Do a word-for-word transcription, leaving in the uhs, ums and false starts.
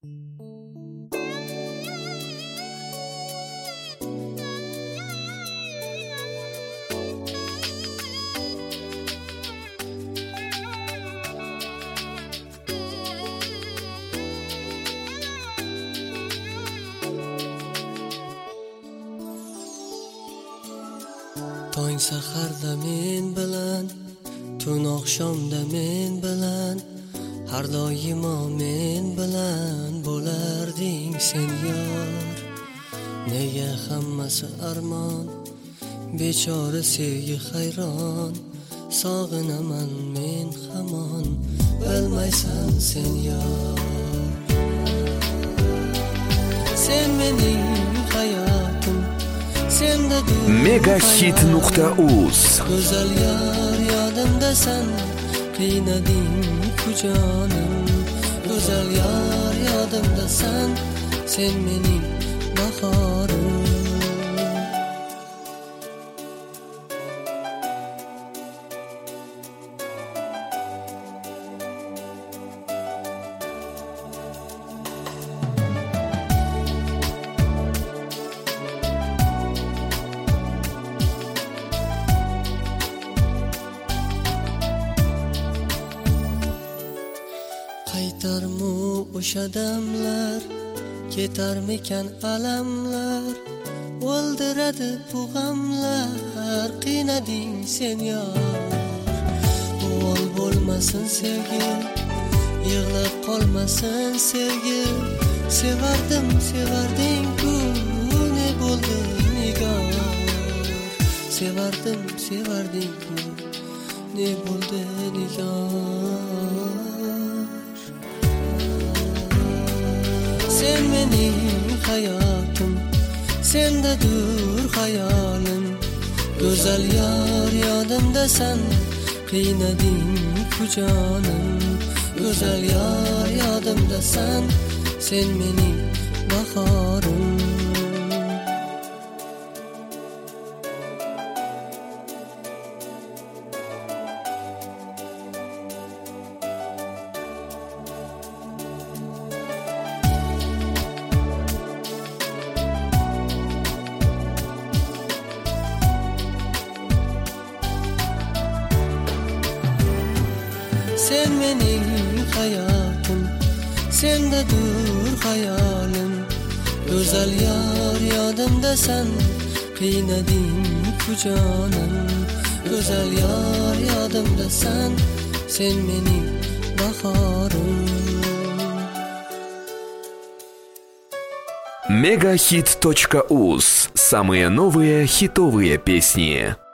Tong saharda men bilan, tun oqshomda men bilan, har doimo men bilan bo'larding sen yor. Nega hammasi armon, bechora sevgi hayron, sog'inaman men hamon, bilmaysan sen yor. Sen mening hayotim, Megahit nuqta uz. Go'zal yor yodimdasan, qiynading-ku jonim. Go'zal yor yodimdasan, sen mening bahorim. Qaytarmu o'sha damlar, ketarmikan alamlar, o'ldiradi bu g'amlar, qiynading sen yor. Uvol bo'lmasin sevgi, yig'lab qolmasin sevgi, sevardim sevarding-ku, ne bo'ldi nigor. Sevardim sevarding-ku, ne bo'ldi nigor. Sen mening hayotim, sendadur hayolim. Go'zal yor yodimdasan, qiynading-ku jonim. Go'zal yor yodimdasan, sen mening bahorim. Sen mening hayotim, sendadur hayolim. Go'zal yor yodimdasan, qiynading-ku jonim. Go'zal yor yodimdasan, sen mening bahorim. Megahit точка уз. Самые новые хитовые песни.